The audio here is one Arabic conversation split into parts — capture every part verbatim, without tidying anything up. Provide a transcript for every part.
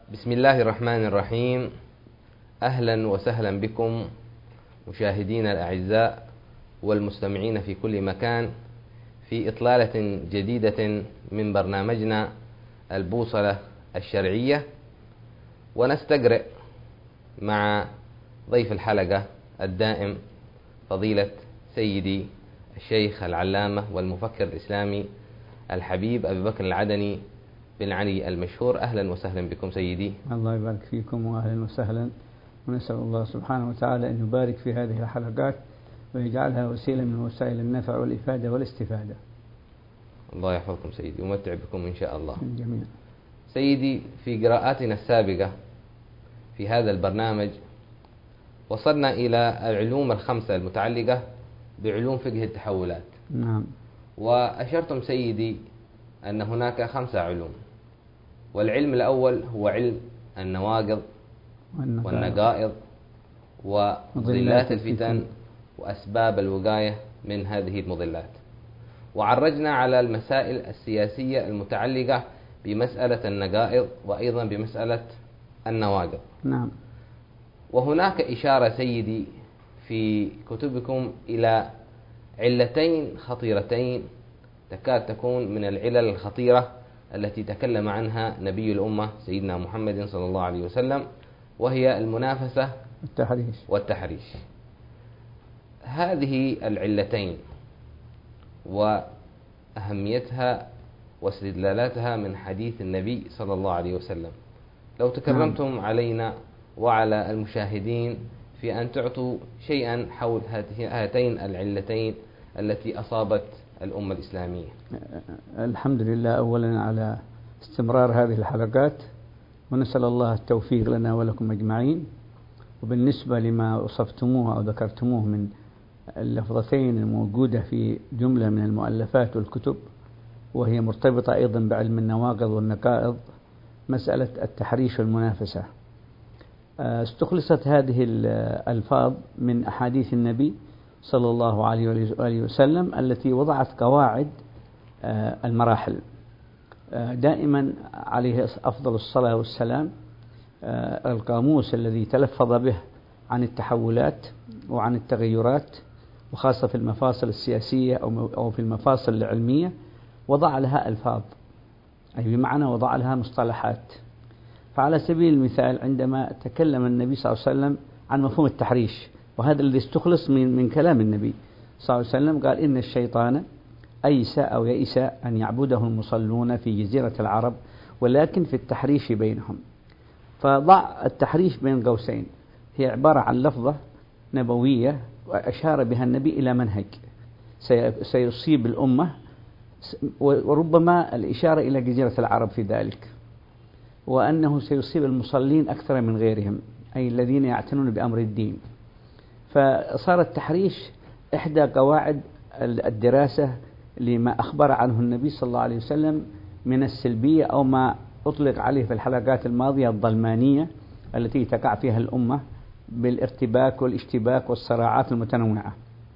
بسم الله الرحمن الرحيم. أهلا وسهلا بكم مشاهدينا الأعزاء والمستمعين في كل مكان في إطلالة جديدة من برنامجنا البوصلة الشرعية، ونستقرئ مع ضيف الحلقة الدائم فضيلة سيدي الشيخ العلامة والمفكر الإسلامي الحبيب أبي بكر العدني بن علي المشهور. أهلا وسهلا بكم سيدي. الله يبارك فيكم وأهلا وسهلا، ونسأل الله سبحانه وتعالى أن يبارك في هذه الحلقات ويجعلها وسيلة من وسائل النفع والإفادة والاستفادة. الله يحفظكم سيدي ومتع بكم إن شاء الله جميعا. سيدي، في قراءاتنا السابقة في هذا البرنامج وصلنا إلى العلوم الخمسة المتعلقة بعلوم فقه التحولات. نعم. وأشرتم سيدي أن هناك خمسة علوم، والعلم الأول هو علم النواقض والنقائض ومضلات الفتن وأسباب الوقاية من هذه المضلات، وعرجنا على المسائل السياسية المتعلقة بمسألة النقائض وأيضا بمسألة النواقض. نعم. وهناك إشارة سيدي في كتبكم إلى علتين خطيرتين تكاد تكون من العلل الخطيرة التي تكلم عنها نبي الأمة سيدنا محمد صلى الله عليه وسلم، وهي المنافسة والتحريش والتحريش. هذه العلتين وأهميتها واستدلالاتها من حديث النبي صلى الله عليه وسلم، لو تكرمتم نعم. علينا وعلى المشاهدين في أن تعطوا شيئا حول هاتين العلتين التي أصابت الأمة الإسلامية. الحمد لله أولا على استمرار هذه الحلقات، ونسأل الله التوفيق لنا ولكم أجمعين. وبالنسبة لما وصفتموه أو ذكرتموه من اللفظتين الموجودة في جملة من المؤلفات والكتب، وهي مرتبطة أيضا بعلم النواقض والنقائض، مسألة التحريش والمنافسة، استخلصت هذه الألفاظ من أحاديث النبي صلى الله عليه وآله وسلم التي وضعت قواعد المراحل. دائما عليه أفضل الصلاة والسلام القاموس الذي تلفظ به عن التحولات وعن التغيرات، وخاصة في المفاصل السياسية أو في المفاصل العلمية، وضع لها ألفاظ، أي بمعنى وضع لها مصطلحات. فعلى سبيل المثال عندما تكلم النبي صلى الله عليه وسلم عن مفهوم التحريش، وهذا الذي استخلص من, من كلام النبي صلى الله عليه وسلم، قال إن الشيطان أيس أو يئس أن يعبده المصلون في جزيرة العرب ولكن في التحريش بينهم. فضع التحريش بين قوسين، هي عبارة عن لفظة نبوية وأشار بها النبي إلى منهج سيصيب الأمة، وربما الإشارة إلى جزيرة العرب في ذلك، وأنه سيصيب المصلين أكثر من غيرهم، أي الذين يعتنون بأمر الدين. فصار التحريش إحدى قواعد الدراسة لما أخبر عنه النبي صلى الله عليه وسلم من السلبية، أو ما أطلق عليه في الحلقات الماضية الظلمانية التي تقع فيها الأمة بالارتباك والاشتباك والصراعات المتنوعة.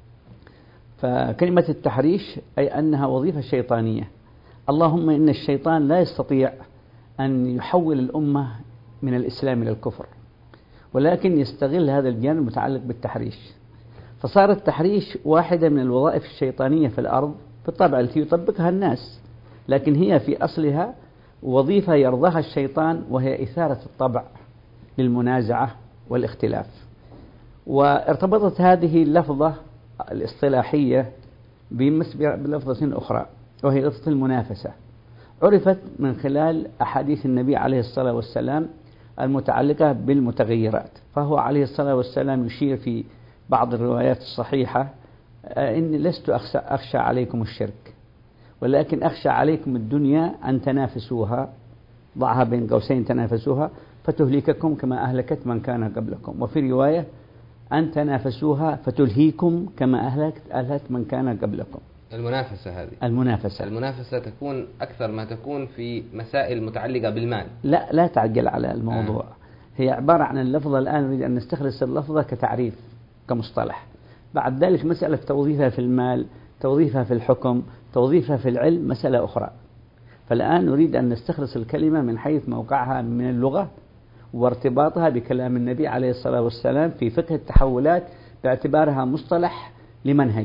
فكلمة التحريش أي أنها وظيفة شيطانية، اللهم إن الشيطان لا يستطيع أن يحول الأمة من الإسلام إلى الكفر، ولكن يستغل هذا الجانب المتعلق بالتحريش. فصار التحريش واحدة من الوظائف الشيطانية في الأرض بالطبع التي يطبقها الناس، لكن هي في أصلها وظيفة يرضاها الشيطان، وهي إثارة الطبع للمنازعة والاختلاف. وارتبطت هذه اللفظة الاصطلاحية بلفظة أخرى وهي لفظة المنافسة، عرفت من خلال أحاديث النبي عليه الصلاة والسلام المتعلقة بالمتغيرات. فهو عليه الصلاة والسلام يشير في بعض الروايات الصحيحة إني لست أخشى عليكم الشرك ولكن أخشى عليكم الدنيا أن تنافسوها، ضعها بين قوسين تنافسوها فتهلككم كما أهلكت من كان قبلكم، وفي رواية أن تنافسوها فتلهيكم كما أهلكت أهلكت من كان قبلكم. المنافسة هذه المنافسة المنافسة تكون أكثر ما تكون في مسائل متعلقة بالمال. لا لا تعجل على الموضوع. آه. هي عبارة عن اللفظة، الآن نريد أن نستخلص اللفظة كتعريف كمصطلح، بعد ذلك مسألة توظيفها في المال، توظيفها في الحكم، توظيفها في العلم مسألة أخرى. فالآن نريد أن نستخلص الكلمة من حيث موقعها من اللغة وارتباطها بكلام النبي عليه الصلاة والسلام في فقه التحولات باعتبارها مصطلح لمنهج.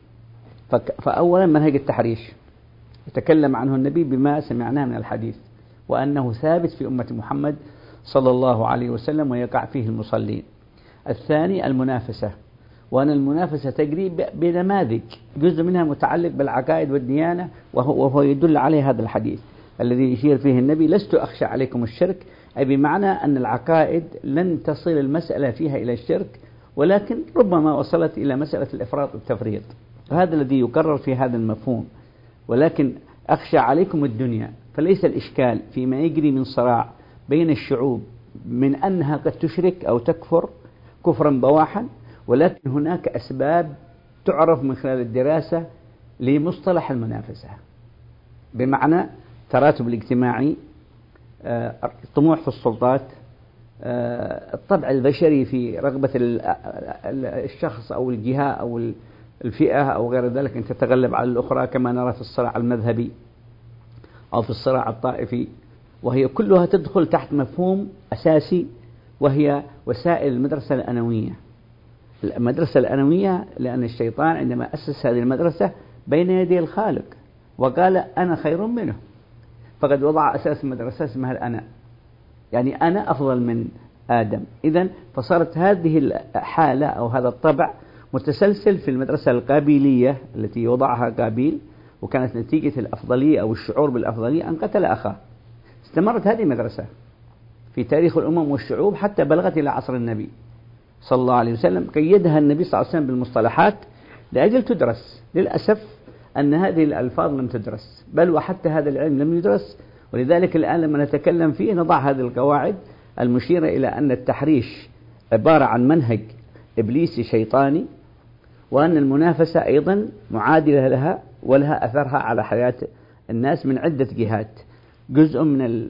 فأولا منهج التحريش يتكلم عنه النبي بما سمعناه من الحديث، وأنه ثابت في أمة محمد صلى الله عليه وسلم ويقع فيه المصلين. الثاني المنافسة، وأن المنافسة تجري بنماذج جزء منها متعلق بالعقائد والديانة، وهو يدل عليه هذا الحديث الذي يشير فيه النبي لست أخشى عليكم الشرك، أي بمعنى أن العقائد لن تصل المسألة فيها إلى الشرك، ولكن ربما وصلت إلى مسألة الإفراط والتفريط، وهذا الذي يكرر في هذا المفهوم. ولكن أخشى عليكم الدنيا، فليس الإشكال فيما يجري من صراع بين الشعوب من أنها قد تشرك أو تكفر كفرا بواحا، ولكن هناك أسباب تعرف من خلال الدراسة لمصطلح المنافسة، بمعنى تراتب الاجتماعي، الطموح في السلطات، الطبع البشري في رغبة الشخص أو الجهة أو الفئة أو غير ذلك أن تتغلب على الأخرى، كما نرى في الصراع المذهبي أو في الصراع الطائفي، وهي كلها تدخل تحت مفهوم أساسي وهي وسائل المدرسة الأنوية. المدرسة الأنوية لأن الشيطان عندما أسس هذه المدرسة بين يدي الخالق وقال أنا خير منه، فقد وضع أساس المدرسة اسمها الأنا، يعني أنا أفضل من آدم. إذن فصارت هذه الحالة أو هذا الطبع متسلسل في المدرسة القابيلية التي وضعها قابيل، وكانت نتيجة الأفضلية أو الشعور بالأفضلية أن قتل أخاه. استمرت هذه المدرسة في تاريخ الأمم والشعوب حتى بلغت إلى عصر النبي صلى الله عليه وسلم، قيدها النبي صلى الله عليه وسلم بالمصطلحات لأجل تدرس. للأسف أن هذه الألفاظ لم تدرس، بل وحتى هذا العلم لم يدرس، ولذلك الآن لما نتكلم فيه نضع هذه القواعد المشيرة إلى أن التحريش عبارة عن منهج إبليسي شيطاني، وأن المنافسة أيضا معادلة لها ولها أثرها على حياة الناس من عدة جهات. جزء من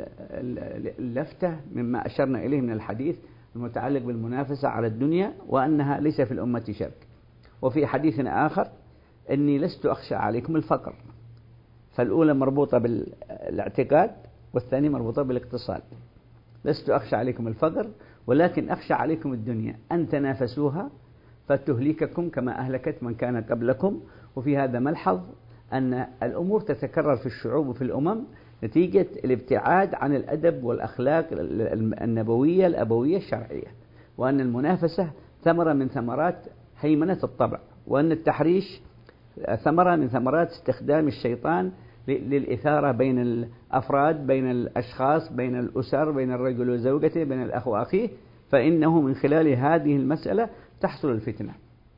اللفتة مما أشرنا إليه من الحديث المتعلق بالمنافسة على الدنيا، وأنها ليس في الأمة شرك. وفي حديث آخر إني لست أخشى عليكم الفقر، فالأولى مربوطة بالاعتقاد والثانية مربوطة بالاقتصاد. لست أخشى عليكم الفقر ولكن أخشى عليكم الدنيا أن تنافسوها فتهلككم كما أهلكت من كان قبلكم. وفي هذا ملحظ أن الأمور تتكرر في الشعوب وفي الأمم نتيجة الابتعاد عن الأدب والأخلاق النبوية الأبوية الشرعية، وأن المنافسة ثمرة من ثمرات هيمنة الطبع، وأن التحريش ثمرة من ثمرات استخدام الشيطان للإثارة بين الأفراد، بين الأشخاص، بين الأسر، بين الرجل وزوجته، بين الأخ وأخيه، فإنه من خلال هذه المسألة تحصل الفتنة.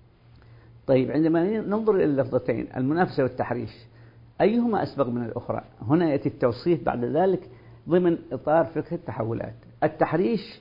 طيب عندما ننظر إلى اللفظتين المنافسة والتحريش أيهما أسبق من الأخرى؟ هنا يأتي التوصيف بعد ذلك ضمن إطار فقه التحولات. التحريش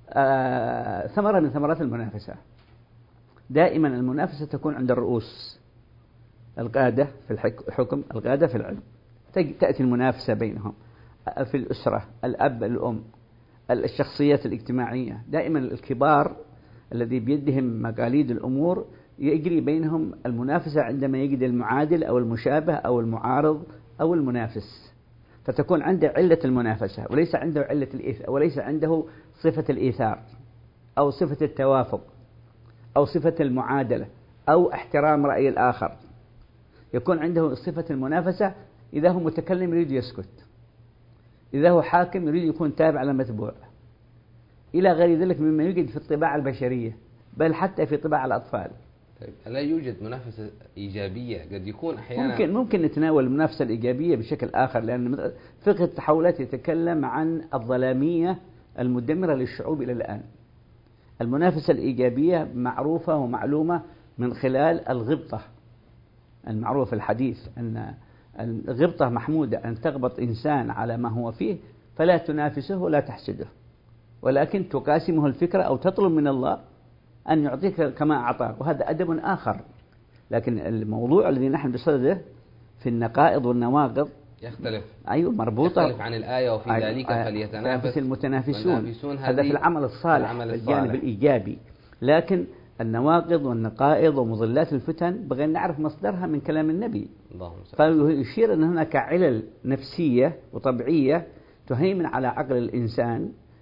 آه ثمرة من ثمرات المنافسة. دائما المنافسة تكون عند الرؤوس، القادة في الحكم، القادة في العلم، تأتي المنافسة بينهم في الأسرة، الأب، الأم، الشخصيات الاجتماعية. دائما الكبار الذي بيدهم مقاليد الأمور يجري بينهم المنافسة عندما يجد المعادل أو المشابه أو المعارض أو المنافس، فتكون عنده علة المنافسة وليس عنده علة الإيثار، وليس عنده صفة الإيثار أو صفة التوافق أو صفة المعادلة أو احترام رأي الآخر. يكون عنده صفة المنافسة إذا هو متكلم يريد يسكت، إذا هو حاكم يريد يكون تابع لمتبوع، إلى غير ذلك مما يوجد في الطباع البشرية بل حتى في طباع الأطفال. طيب ألا يوجد منافسة إيجابية؟ قد يكون أحيانا ممكن ممكن نتناول المنافسة الإيجابية بشكل آخر، لأن فقه التحولات يتكلم عن الظلامية المدمرة للشعوب إلى الآن. المنافسة الإيجابية معروفة ومعلومة من خلال الغبطة، المعروف في الحديث أن الغبطة محمودة، أن تغبط إنسان على ما هو فيه فلا تنافسه ولا تحسده، ولكن تقاسمه الفكرة أو تطلب من الله أن يعطيك كما أعطاك، وهذا أدب آخر. لكن الموضوع الذي نحن بصدده في النقائض والنواقض يختلف، أيوة مربوطة، يختلف عن الآية وفي ذلك فليتنافس المتنافسون. هذا في العمل الصالح، في الجانب الإيجابي. لكن النواقض والنقائض ومضلات الفتن بغير نعرف مصدرها من كلام النبي، فيشير أن هناك علل نفسية وطبيعية تهيمن على عقل الإنسان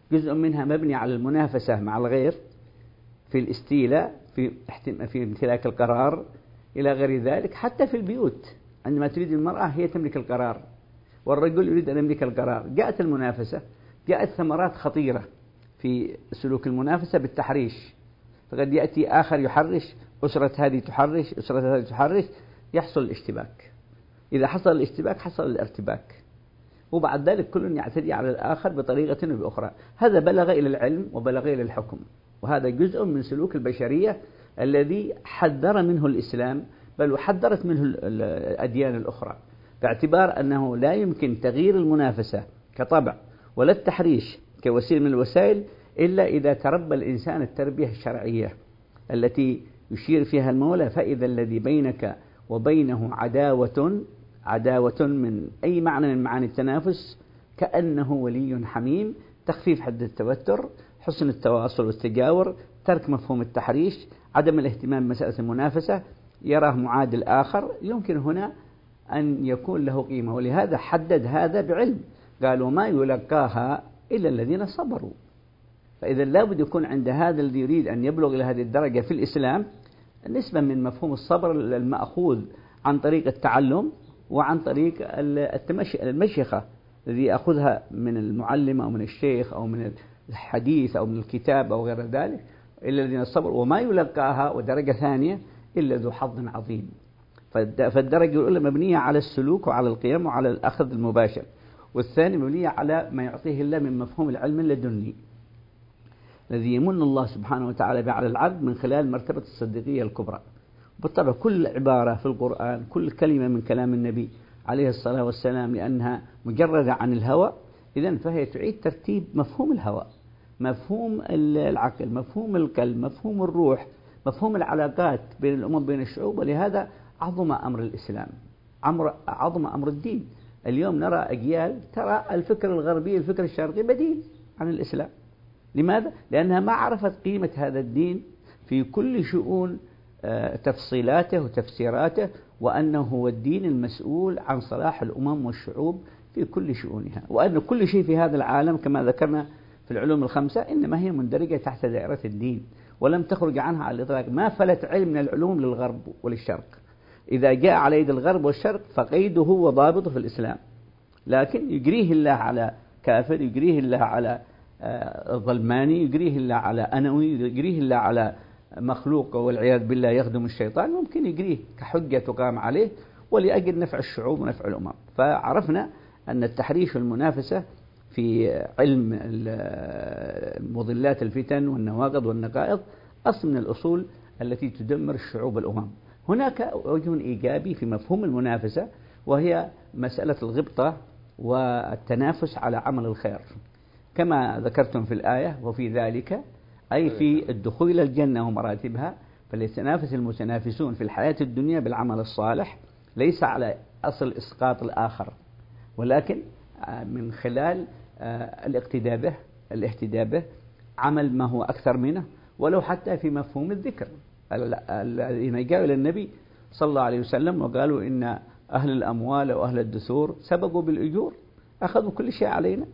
جزء منها مبني على المنافسة مع الغير في الاستيلاء، في في امتلاك القرار إلى غير ذلك. حتى في البيوت عندما تريد المرأة هي تملك القرار والرجل يريد أن يملك القرار، جاءت المنافسة، جاءت ثمرات خطيرة في سلوك المنافسة بالتحريش. فقد يأتي آخر يحرش، أسرة هذه تحرش، أسرة هذه تحرش، يحصل الاشتباك. إذا حصل الاشتباك حصل الارتباك، وبعد ذلك كل يعتدي على الآخر بطريقة أو بأخرى. هذا بلغ إلى العلم وبلغ إلى الحكم، وهذا جزء من سلوك البشرية الذي حذر منه الإسلام، بل وحذرت منه الأديان الأخرى، باعتبار أنه لا يمكن تغيير المنافسة كطبع ولا التحريش كوسيلة من الوسائل إلا إذا تربى الإنسان التربية الشرعية التي يشير فيها المولى: فإذا الذي بينك وبينه عداوة، عداوة من أي معنى من معاني التنافس، كأنه ولي حميم، تخفيف حد التوتر، حسن التواصل والتجاور، ترك مفهوم التحريش، عدم الاهتمام بمسألة المنافسة، يراه معادل آخر، يمكن هنا أن يكون له قيمة. ولهذا حدد هذا بعلم، قالوا ما يلقاها إلا الذين صبروا. فإذا لابد يكون عند هذا الذي يريد أن يبلغ إلى هذه الدرجة في الإسلام نسبة من مفهوم الصبر المأخوذ عن طريق التعلم وعن طريق المشيخة الذي يأخذها من المعلم أو من الشيخ أو من الحديث أو من الكتاب أو غير ذلك، إلا الذين صبروا. وما يلقاها ودرجة ثانية إلا ذو حظ عظيم. فالدرجة الأولى مبنية على السلوك وعلى القيم وعلى الأخذ المباشر، والثاني مبنية على ما يعطيه الله من مفهوم العلم اللدني الذي يمن الله سبحانه وتعالى به على العبد من خلال مرتبة الصديقية الكبرى. بالطبع كل عبارة في القرآن، كل كلمة من كلام النبي عليه الصلاة والسلام لأنها مجردة عن الهوى، إذن فهي تعيد ترتيب مفهوم الهوى، مفهوم العقل، مفهوم القلب، مفهوم الروح، مفهوم العلاقات بين الأمم بين الشعوب. ولهذا عظم أمر الإسلام، عظم أمر الدين. اليوم نرى أجيال ترى الفكر الغربي الفكر الشرقي بديل عن الإسلام. لماذا؟ لأنها ما عرفت قيمة هذا الدين في كل شؤون تفصيلاته وتفسيراته، وأنه هو الدين المسؤول عن صلاح الأمم والشعوب في كل شؤونها، وأن كل شيء في هذا العالم كما ذكرنا في العلوم الخمسة إنما هي مندرجة تحت دائرة الدين ولم تخرج عنها على الإطلاق. ما فلت علم من العلوم للغرب وللشرق، إذا جاء على يد الغرب والشرق فقيده وضابطه في الإسلام، لكن يجريه الله على كافر، يجريه الله على ظلماني، يجريه الله على أنوي، يجريه الله على مخلوق والعياذ بالله يخدم الشيطان، ممكن يجريه كحجة تقام عليه ولأجل نفع الشعوب ونفع الأمم. فعرفنا أن التحريش والمنافسة في علم مضلات الفتن والنواقض والنقائض أصل من الأصول التي تدمر الشعوب والأمم. هناك وجه إيجابي في مفهوم المنافسة، وهي مسألة الغبطة والتنافس على عمل الخير كما ذكرتم في الآية: وفي ذلك أي في الدخول إلى الجنة ومراتبها فليتنافس المتنافسون في الحياة الدنيا بالعمل الصالح، ليس على أصل إسقاط الآخر، ولكن من خلال الاقتداء به الاهتداء به، عمل ما هو أكثر منه، ولو حتى في مفهوم الذكر. الذين جاءوا إلى النبي صلى الله عليه وسلم وقالوا إن أهل الأموال وأهل الدثور سبقوا بالأجور، أخذوا كل شيء علينا،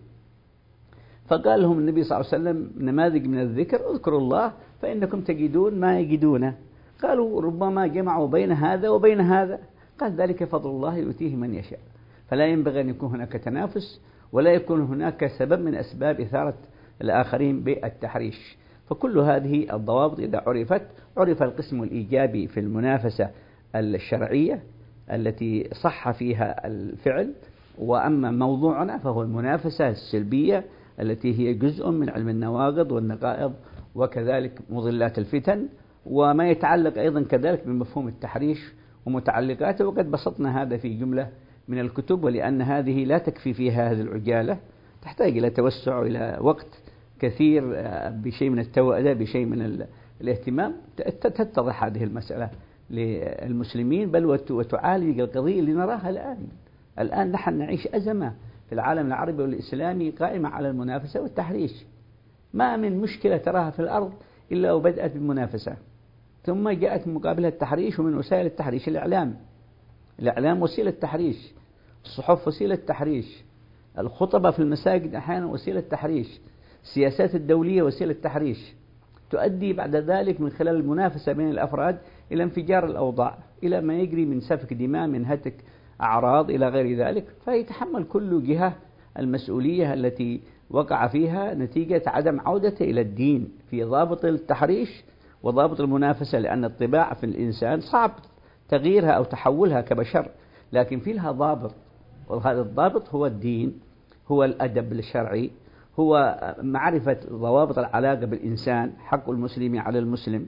فقال لهم النبي صلى الله عليه وسلم نماذج من الذكر: اذكروا الله فإنكم تجدون ما يجدونه. قالوا ربما جمعوا بين هذا وبين هذا، قال ذلك فضل الله يؤتيه من يشاء. فلا ينبغي أن يكون هناك تنافس، ولا يكون هناك سبب من أسباب إثارة الآخرين بالتحريش. فكل هذه الضوابط إذا عرفت، عرف القسم الإيجابي في المنافسة الشرعية التي صح فيها الفعل. وأما موضوعنا فهو المنافسة السلبية التي هي جزء من علم النواقض والنقائض وكذلك مضلات الفتن، وما يتعلق أيضا كذلك بمفهوم التحريش ومتعلقاته. وقد بسطنا هذا في جملة من الكتب، ولأن هذه لا تكفي فيها هذه العجالة، تحتاج إلى توسع إلى وقت كثير بشيء من التوأدة، بشيء من الاهتمام، تتضح هذه المسألة للمسلمين، بل وتعالج القضية اللي نراها الآن. الآن نحن نعيش أزمة في العالم العربي والإسلامي قائمة على المنافسة والتحريش. ما من مشكلة تراها في الأرض إلا وبدأت بالمنافسة، ثم جاءت مقابلها التحريش. ومن وسائل التحريش الإعلام، الإعلام وسيلة تحريش، الصحف وسيلة تحريش، الخطبة في المساجد أحيانا وسيلة تحريش. السياسات الدولية وسيلة تحريش تؤدي بعد ذلك من خلال المنافسة بين الأفراد إلى انفجار الأوضاع، إلى ما يجري من سفك دماء، من هتك أعراض إلى غير ذلك. فيتحمل كل جهة المسؤولية التي وقع فيها نتيجة عدم عودته إلى الدين في ضابط التحريش وضابط المنافسة، لأن الطباع في الإنسان صعب تغييرها أو تحولها كبشر، لكن في لها ضابط، وهذا الضابط هو الدين، هو الأدب الشرعي، هو معرفة ضوابط العلاقة بالإنسان، حق المسلم على المسلم.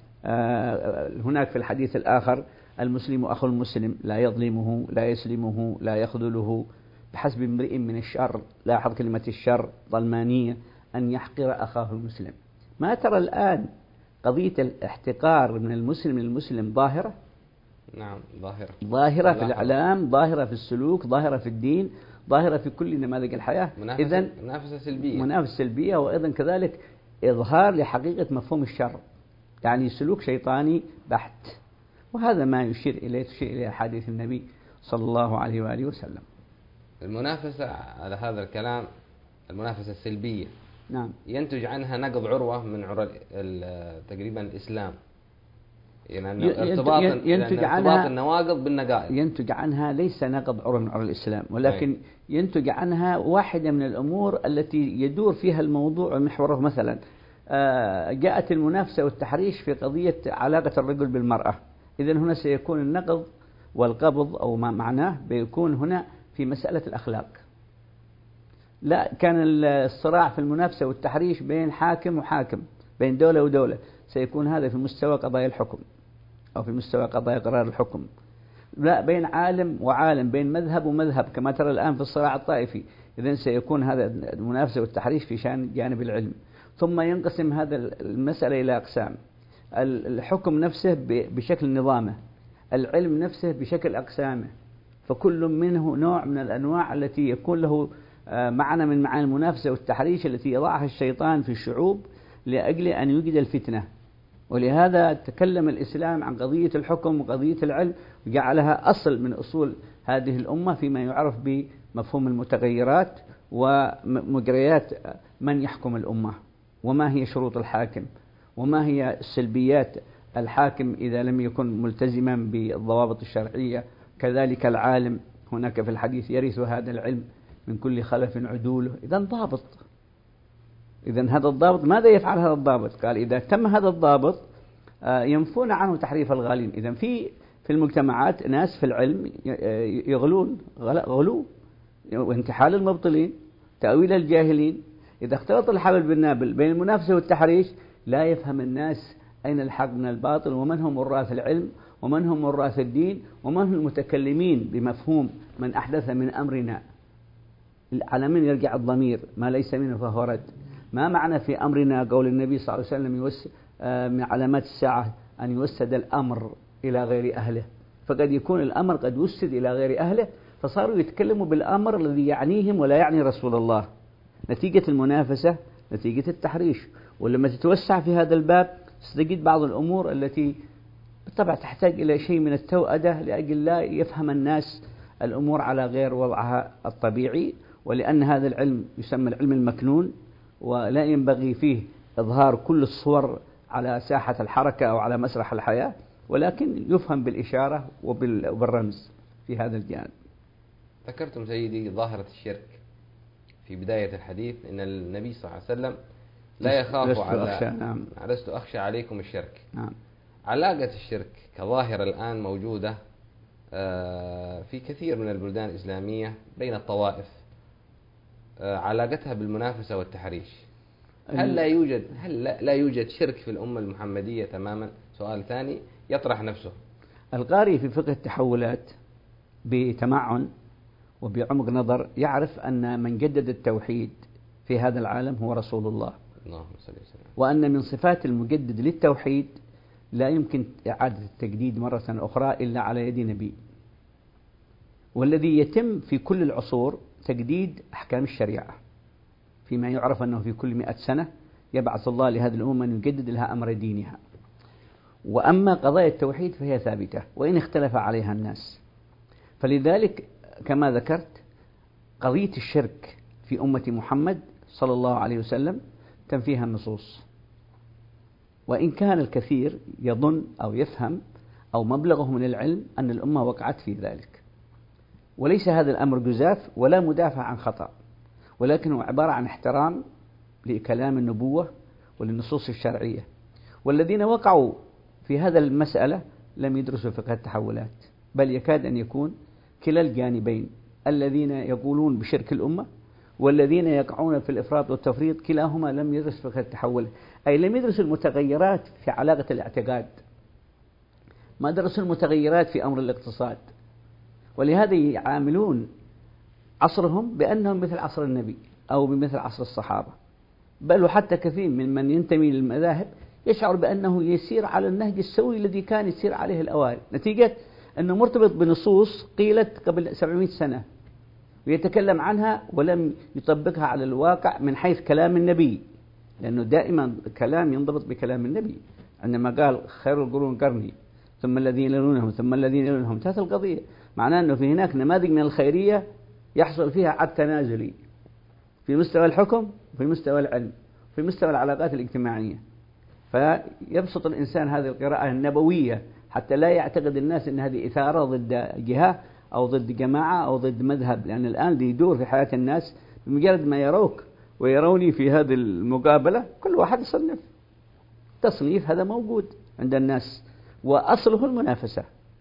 هناك في الحديث الآخر: المسلم أخو المسلم، لا يظلمه، لا يسلمه، لا يخذله، بحسب امرئ من الشر، لاحظ كلمة الشر ظلمانية، أن يحقر أخاه المسلم. ما ترى الآن قضية الاحتقار من المسلم للمسلم ظاهرة؟ نعم، ظاهرة ظاهرة في الإعلام، ظاهرة في السلوك، ظاهرة في الدين، ظاهرة في كل نماذج الحياة. إذن منافسة سلبية، منافسة سلبية، وأيضا كذلك إظهار لحقيقة مفهوم الشر، يعني سلوك شيطاني بحت. وهذا ما يشير إليه تشير إليه أحاديث النبي صلى الله عليه وآله وسلم. المنافسة على هذا الكلام، المنافسة السلبية، نعم، ينتج عنها نقض عروة من عروة تقريبا الإسلام، يعني ارتباط ينتج عنها النواقض بالنقائض، ينتج عنها ليس نقض عروة من عروة الإسلام، ولكن أي. ينتج عنها واحدة من الأمور التي يدور فيها الموضوع محوره. مثلا جاءت المنافسة والتحريش في قضية علاقة الرجل بالمرأة، إذن هنا سيكون النقض والقبض أو ما معناه بيكون هنا في مسألة الأخلاق. لا، كان الصراع في المنافسة والتحريش بين حاكم وحاكم، بين دولة ودولة، سيكون هذا في مستوى قضايا الحكم أو في مستوى قضايا قرار الحكم. لا، بين عالم وعالم، بين مذهب ومذهب، كما ترى الآن في الصراع الطائفي. إذن سيكون هذا المنافسة والتحريش في شأن جانب العلم. ثم ينقسم هذا المسألة إلى أقسام: الحكم نفسه بشكل نظامه، العلم نفسه بشكل أقسامه، فكل منه نوع من الأنواع التي يكون له معنى من معاني المنافسة والتحريش التي يضعها الشيطان في الشعوب لأجل أن يوجد الفتنة. ولهذا تكلم الإسلام عن قضية الحكم وقضية العلم، وجعلها أصل من أصول هذه الأمة فيما يعرف بمفهوم المتغيرات ومجريات من يحكم الأمة، وما هي شروط الحاكم، وما هي سلبيات الحاكم إذا لم يكن ملتزما بالضوابط الشرعية. كذلك العالم، هناك في الحديث: يرث هذا العلم من كل خلف عدوله. إذن ضابط. إذن هذا الضابط ماذا يفعل هذا الضابط؟ قال: إذا تم هذا الضابط ينفون عنه تحريف الغالين. إذن في في المجتمعات ناس في العلم يغلون غلو وانتحال المبطلين، تأويل الجاهلين. إذا اختلط الحبل بالنابل بين المنافسة والتحريش لا يفهم الناس أين الحق من الباطل، ومن هم وراث العلم، ومن هم وراث الدين، ومن هم المتكلمين بمفهوم من أحدث من أمرنا. على من يرجع الضمير؟ ما ليس منه فهو رد. ما معنى في أمرنا قول النبي صلى الله عليه وسلم يوس من علامات الساعة أن يوسد الأمر إلى غير أهله، فقد يكون الأمر قد وسد إلى غير أهله، فصاروا يتكلموا بالأمر الذي يعنيهم ولا يعني رسول الله، نتيجة المنافسة، نتيجة التحريش. ولما تتوسع في هذا الباب ستجد بعض الأمور التي بالطبع تحتاج إلى شيء من التوأدة لأجل لا يفهم الناس الأمور على غير وضعها الطبيعي، ولأن هذا العلم يسمى العلم المكنون، ولا ينبغي فيه إظهار كل الصور على ساحة الحركة أو على مسرح الحياة، ولكن يفهم بالإشارة وبالرمز في هذا الجانب. ذكرتم سيدي ظاهرة الشرك في بداية الحديث، إن النبي صلى الله عليه وسلم لا يخاف على أخشى. نعم. لست أخشى عليكم الشرك. نعم. علاقة الشرك كظاهرة الآن موجودة في كثير من البلدان الإسلامية بين الطوائف، علاقتها بالمنافسة والتحريش. هل لا يوجد هل لا يوجد شرك في الأمة المحمدية تماما؟ سؤال ثاني يطرح نفسه. القارئ في فقه التحولات بتمعن وبعمق نظر يعرف أن من جدد التوحيد في هذا العالم هو رسول الله، اللهم صل وسلم، وأن من صفات المجدد للتوحيد لا يمكن إعادة التجديد مرة أخرى إلا على يد نبي. والذي يتم في كل العصور تجديد أحكام الشريعة، فيما يعرف أنه في كل مئة سنة يبعث الله لهذه الأمة أن يجدد لها أمر دينها. وأما قضايا التوحيد فهي ثابتة وإن اختلف عليها الناس. فلذلك كما ذكرت قضية الشرك في أمة محمد صلى الله عليه وسلم تنفيها النصوص، وإن كان الكثير يظن أو يفهم أو مبلغه من العلم أن الأمة وقعت في ذلك، وليس هذا الأمر جزاف ولا مدافع عن خطأ، ولكنه عبارة عن احترام لكلام النبوة وللنصوص الشرعية. والذين وقعوا في هذا المسألة لم يدرسوا فقه التحولات، بل يكاد أن يكون كلا الجانبين، الذين يقولون بشرك الأمة والذين يقعون في الإفراط والتفريط كلاهما لم يدرس فقه التحول، أي لم يدرسوا المتغيرات في علاقة الاعتقاد، ما درسوا المتغيرات في أمر الاقتصاد، ولهذا يعاملون عصرهم بأنهم مثل عصر النبي أو بمثل عصر الصحابة، بل وحتى كثير من من ينتمي للمذاهب يشعر بأنه يسير على النهج السوي الذي كان يسير عليه الأوائل، نتيجة أنه مرتبط بنصوص قيلت قبل سبعمائة سنة ويتكلم عنها ولم يطبقها على الواقع من حيث كلام النبي، لأنه دائما كلام ينضبط بكلام النبي، عندما قال خير القرون قرني ثم الذين يلونهم ثم الذين يلونهم، انتهت القضية. معناه أنه في هناك نماذج من الخيرية يحصل فيها عد تنازلي في مستوى الحكم وفي مستوى العلم وفي مستوى العلاقات الاجتماعية، فيبسط الإنسان هذه القراءة النبوية حتى لا يعتقد الناس أن هذه إثارة ضد جهة أو ضد جماعة أو ضد مذهب، لأن الآن دي يدور في حياة الناس بمجرد ما يروك ويروني في هذه المقابلة كل واحد يصنف تصنيف، هذا موجود عند الناس، وأصله المنافسة،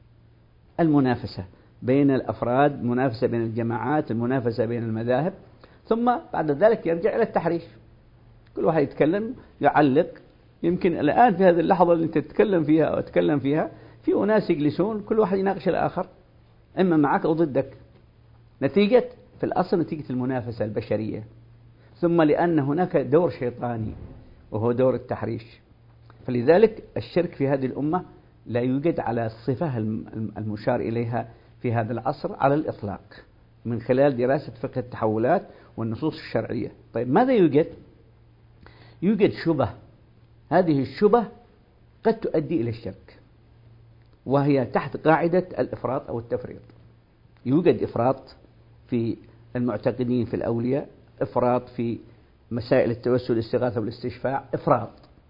المنافسة بين الأفراد، منافسة بين الجماعات، المنافسة بين المذاهب، ثم بعد ذلك يرجع إلى التحريش، كل واحد يتكلم يعلق. يمكن الآن في هذه اللحظة اللي أنت تتكلم فيها أو أتكلم فيها في أناس يجلسون كل واحد يناقش الآخر إما معك أو ضدك، نتيجة في الأصل نتيجة المنافسة البشرية، ثم لأن هناك دور شيطاني وهو دور التحريش. فلذلك الشرك في هذه الأمة لا يوجد على الصفة المشار إليها في هذا العصر على الإطلاق من خلال دراسة فقه التحولات والنصوص الشرعية. طيب ماذا يوجد؟ يوجد شبه، هذه الشبه قد تؤدي إلى الشرك، وهي تحت قاعدة الإفراط أو التفريط. يوجد إفراط في المعتقدين في الأولياء، إفراط في مسائل التوسل الاستغاثة والاستشفاع، إفراط،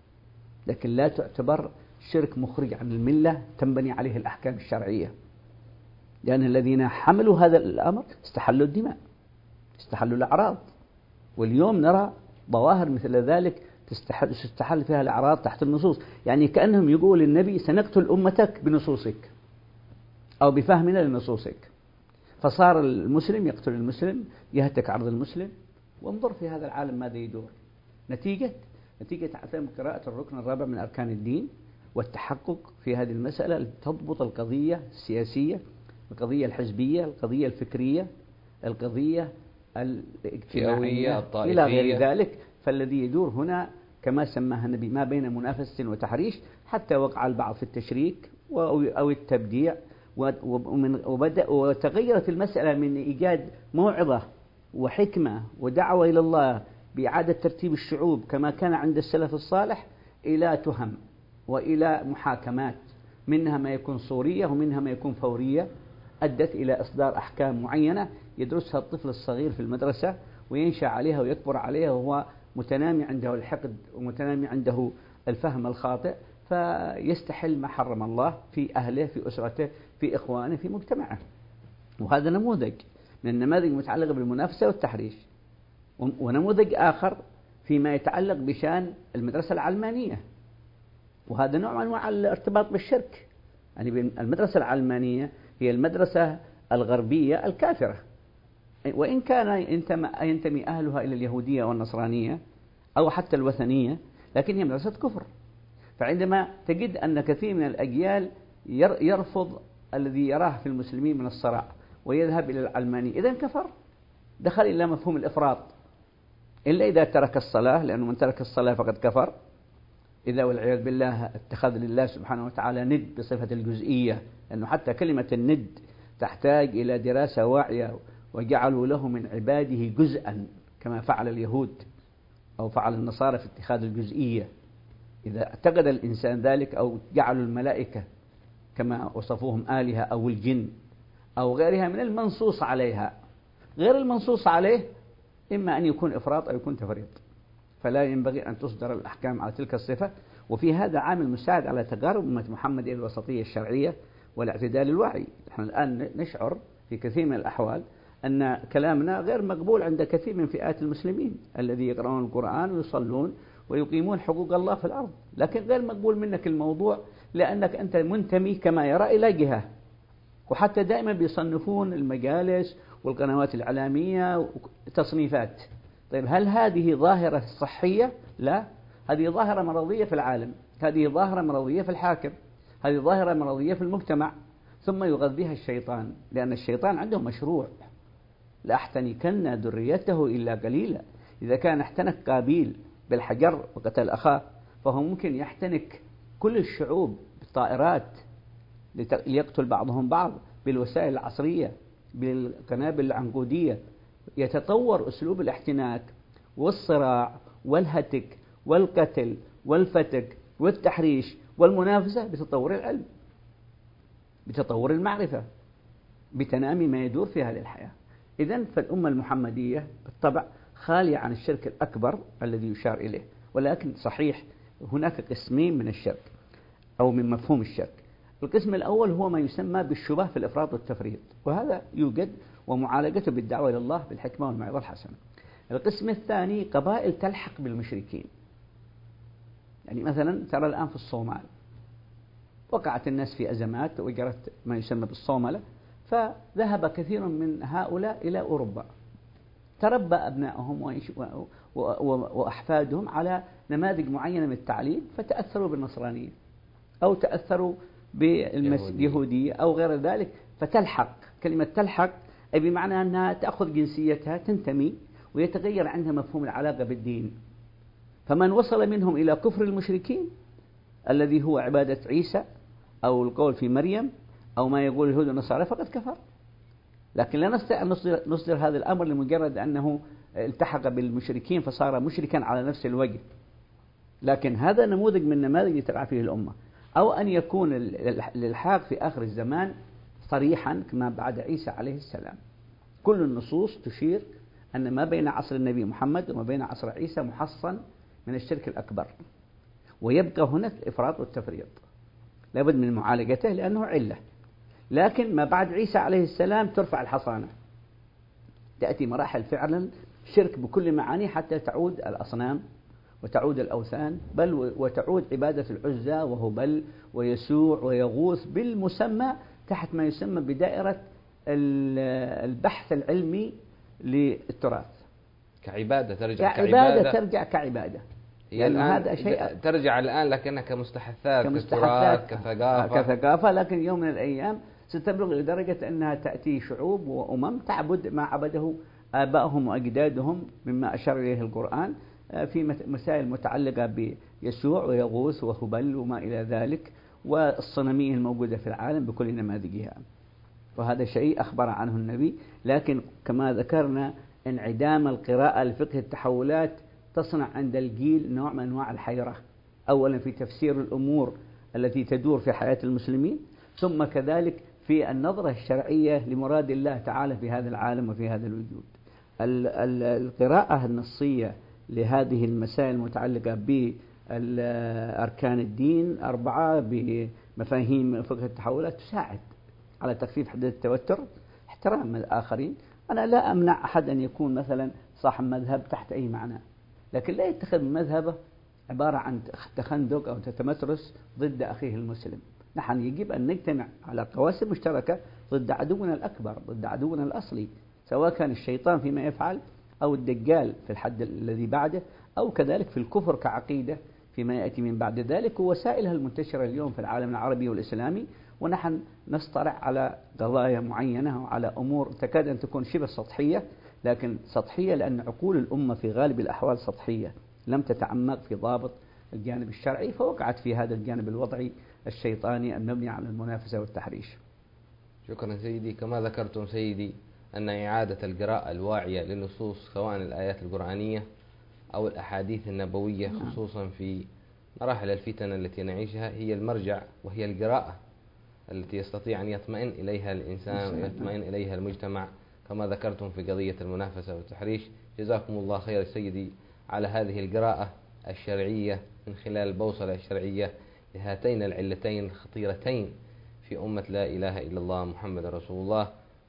لكن لا تعتبر شرك مخرج عن الملة تنبني عليه الأحكام الشرعية، لأن الذين حملوا هذا الأمر استحلوا الدماء، استحلوا الأعراض، واليوم نرى ظواهر مثل ذلك تستحل, تستحل فيها الأعراض تحت النصوص، يعني كأنهم يقول النبي سنقتل أمتك بنصوصك أو بفهمنا لنصوصك، فصار المسلم يقتل المسلم، يهتك عرض المسلم. وانظر في هذا العالم ماذا يدور، نتيجة نتيجة عدم قراءة الركن الرابع من أركان الدين والتحقق في هذه المسألة لتضبط القضية السياسية، القضية الحزبية، القضية الفكرية، القضية الاجتماعية إلى غير ذلك. فالذي يدور هنا كما سماها النبي ما بين منافسة وتحريش، حتى وقع البعض في التشريك أو التبديع، وبدأ وتغيرت المسألة من إيجاد موعظة وحكمة ودعوة إلى الله بإعادة ترتيب الشعوب كما كان عند السلف الصالح إلى تهم وإلى محاكمات، منها ما يكون صورية ومنها ما يكون فورية، أدت إلى إصدار أحكام معينة يدرسها الطفل الصغير في المدرسة وينشأ عليها ويكبر عليها وهو متنامي عنده الحقد ومتنامي عنده الفهم الخاطئ، فيستحل ما حرم الله في أهله، في أسرته، في إخوانه، في مجتمعه. وهذا نموذج من النماذج المتعلقة بالمنافسة والتحريش. ونموذج آخر فيما يتعلق بشأن المدرسة العلمانية، وهذا نوع من أنواع الارتباط بالشرك. يعني المدرسة العلمانية هي المدرسة الغربية الكافرة، وإن كان ينتمي أهلها إلى اليهودية والنصرانية أو حتى الوثنية، لكن هي مدرسة كفر. فعندما تجد أن كثير من الأجيال يرفض الذي يراه في المسلمين من الصراع ويذهب إلى العلمانية، إذن كفر، دخل إلى مفهوم الإفراط، إلا إذا ترك الصلاة، لأنه من ترك الصلاة فقد كفر، إذا والعياذ بالله اتخذ لله سبحانه وتعالى ند بصفة الجزئية، لأنه حتى كلمة الند تحتاج إلى دراسة واعية، وجعلوا له من عباده جزءا كما فعل اليهود أو فعل النصارى في اتخاذ الجزئية. إذا اعتقد الإنسان ذلك أو جعلوا الملائكة كما وصفوهم آلهة أو الجن أو غيرها من المنصوص عليها، غير المنصوص عليه إما أن يكون إفراط أو يكون تفريط، فلا ينبغي أن تصدر الأحكام على تلك الصفة. وفي هذا عامل مساعد على تقارب أمة محمد إلى الوسطية الشرعية والاعتدال الوعي. نحن الآن نشعر في كثير من الأحوال أن كلامنا غير مقبول عند كثير من فئات المسلمين الذي يقرؤون القرآن ويصلون ويقيمون حقوق الله في الأرض، لكن غير مقبول منك الموضوع لأنك أنت منتمي كما يرى إلى جهة. وحتى دائما بيصنفون المجالس والقنوات الإعلامية تصنيفات. طيب هل هذه ظاهرة صحية؟ لا، هذه ظاهرة مرضية في العالم، هذه ظاهرة مرضية في الحاكم، هذه ظاهرة مرضية في المجتمع، ثم يغذيها الشيطان، لأن الشيطان عنده مشروع: لأحتنكن ذريته إلا قليلا. إذا كان احتنك قابيل بالحجر وقتل أخاه، فهو ممكن يحتنك كل الشعوب بالطائرات ليقتل بعضهم بعض، بالوسائل العصرية، بالقنابل العنقودية. يتطور أسلوب الاحتناك والصراع والهتك والقتل والفتك والتحريش والمنافسة بتطور العلم، بتطور المعرفة، بتنامي ما يدور في هذه الحياة. إذن فالأمة المحمدية بالطبع خالية عن الشرك الأكبر الذي يشار إليه، ولكن صحيح هناك قسمين من الشرك أو من مفهوم الشرك. القسم الأول هو ما يسمى بالشبه في الإفراط والتفريط، وهذا يوجد ومعالجته بالدعوة إلى الله بالحكمة والموعظة الحسنة. القسم الثاني قبائل تلحق بالمشركين، يعني مثلا ترى الآن في الصومال وقعت الناس في أزمات وجرت ما يسمى بالصوملة، فذهب كثير من هؤلاء إلى أوروبا، تربى أبنائهم وأحفادهم على نماذج معينة من التعليم، فتأثروا بالنصرانية أو تأثروا باليهودية أو غير ذلك، فتلحق. كلمة تلحق أي بمعنى أنها تأخذ جنسيتها، تنتمي، ويتغير عندها مفهوم العلاقة بالدين. فمن وصل منهم إلى كفر المشركين الذي هو عبادة عيسى أو القول في مريم أو ما يقول اليهود والنصارى فقد كفر. لكن لا نستطيع أن نصدر, نصدر هذا الأمر لمجرد أنه التحق بالمشركين فصار مشركا على نفس الوجه. لكن هذا نموذج من نماذج تقع فيه الأمة. أو أن يكون الإلحاق في آخر الزمان صريحا كما بعد عيسى عليه السلام. كل النصوص تشير أن ما بين عصر النبي محمد وما بين عصر عيسى محصن من الشرك الأكبر، ويبقى هناك الإفراط والتفريط لابد من معالجته لأنه علة. لكن ما بعد عيسى عليه السلام ترفع الحصانة، تأتي مراحل فعلا شرك بكل معانيه، حتى تعود الأصنام وتعود الأوثان، بل وتعود عبادة العزى وهبل ويسوع ويغوث بالمسمى تحت ما يسمى بدائرة البحث العلمي للتراث. كعبادة ترجع كعبادة, كعبادة ترجع كعبادة. هي الآن هذا شيء ترجع الآن لكنها كمستحثات كتراث كثقافة كثقافة لكن يوم من الأيام ستبلغ لدرجة أنها تأتي شعوب وأمم تعبد ما عبده آبائهم وأجدادهم مما أشار إليه القرآن في مسائل متعلقة بيسوع ويغوث وهبل وما إلى ذلك، والصنمية الموجودة في العالم بكل نماذجها. وهذا شيء أخبر عنه النبي. لكن كما ذكرنا انعدام القراءة لفقه التحولات تصنع عند الجيل نوع من أنواع الحيرة، أولا في تفسير الأمور التي تدور في حياة المسلمين، ثم كذلك في النظرة الشرعية لمراد الله تعالى في هذا العالم وفي هذا الوجود. القراءة النصية لهذه المسائل المتعلقة بأركان الدين أربعة بمفاهيم فقه التحولات تساعد على تخفيف حدة التوتر، احترام الآخرين. أنا لا أمنع أحد أن يكون مثلا صاحب مذهب تحت أي معنى، لكن لا يتخذ مذهبه عبارة عن تخندق أو تتمترس ضد أخيه المسلم. نحن يجب أن نجتمع على قواسم مشتركة ضد عدونا الأكبر، ضد عدونا الأصلي، سواء كان الشيطان فيما يفعل أو الدجال في الحد الذي بعده، أو كذلك في الكفر كعقيدة فيما يأتي من بعد ذلك، ووسائلها المنتشرة اليوم في العالم العربي والإسلامي. ونحن نصطرع على قضايا معينة وعلى أمور تكاد أن تكون شبه سطحية، لكن سطحية لأن عقول الأمة في غالب الأحوال سطحية، لم تتعمق في ضابط الجانب الشرعي، فوقعت في هذا الجانب الوضعي الشيطاني المبني على المنافسة والتحريش. شكرا سيدي. كما ذكرتم سيدي أن إعادة القراءة الواعية للنصوص سواء الآيات القرآنية أو الأحاديث النبوية خصوصا في مراحل الفتن التي نعيشها هي المرجع، وهي القراءة التي يستطيع أن يطمئن إليها الإنسان ويطمئن إليها المجتمع. كما ذكرتم في قضية المنافسة والتحريش جزاكم الله خير سيدي على هذه القراءة الشرعية من خلال البوصلة الشرعية لهاتين العلتين الخطيرتين في أمة لا إله إلا الله محمد رسول الله.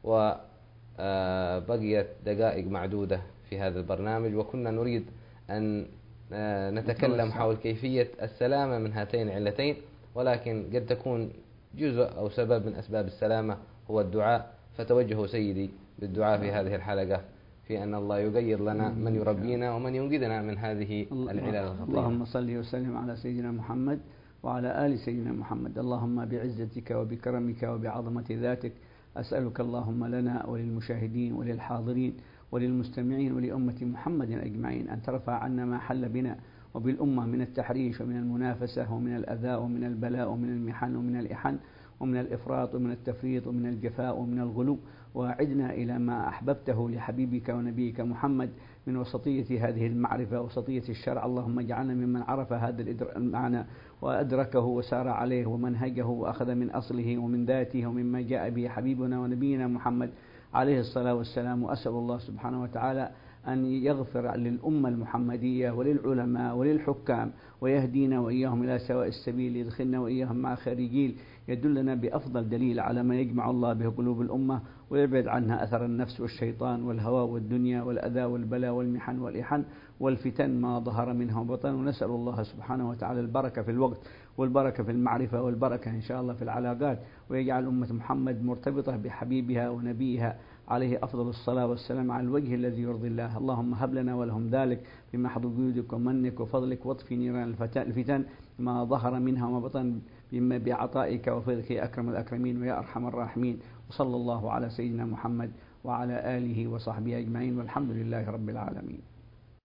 وبقيت دقائق معدودة في هذا البرنامج، وكنا نريد أن نتكلم حول كيفية السلامة من هاتين العلتين، ولكن قد تكون جزء أو سبب من أسباب السلامة هو الدعاء، فتوجهوا سيدي بالدعاء في هذه الحلقة في أن الله يغير لنا من يربينا ومن ينقذنا من هذه العلل الخطيرة. اللهم صل وسلم على سيدنا محمد وعلى آل سيدنا محمد. اللهم بعزتك وبكرمك وبعظمة ذاتك أسألك اللهم لنا وللمشاهدين وللحاضرين وللمستمعين ولأمة محمد أجمعين أن ترفع عنا ما حل بنا وبالأمة من التحريش ومن المنافسة ومن الأذى ومن البلاء ومن المحن ومن الإحن ومن الإفراط ومن التفريط ومن الجفاء ومن الغلو، وأعدنا إلى ما أحببته لحبيبك ونبيك محمد من وسطية هذه المعرفة وسطية الشرع. اللهم اجعلنا ممن عرف هذا المعنى وأدركه وسار عليه ومنهجه وأخذ من أصله ومن ذاته ومما جاء به حبيبنا ونبينا محمد عليه الصلاة والسلام. وأسأل الله سبحانه وتعالى أن يغفر للأمة المحمدية وللعلماء وللحكام ويهدينا وإياهم إلى سواء السبيل، يدخلنا وإياهم مع خير جيل يدلنا بأفضل دليل على ما يجمع الله به قلوب الأمة ويبعد عنها أثر النفس والشيطان والهوى والدنيا والأذى والبلاء والمحن والإحن والفتن ما ظهر منها وبطن. ونسأل الله سبحانه وتعالى البركة في الوقت والبركة في المعرفة والبركة إن شاء الله في العلاقات، ويجعل أمة محمد مرتبطة بحبيبها ونبيها عليه أفضل الصلاة والسلام على الوجه الذي يرضي الله. اللهم هب لنا ولهم ذلك بمحض جودك ومنك وفضلك، واطفي نيران الفتن ما ظهر منها وما بطن بما بعطائك وفضلك يا أكرم الأكرمين ويا أرحم الراحمين. وصلى الله على سيدنا محمد وعلى آله وصحبه أجمعين، والحمد لله رب العالمين.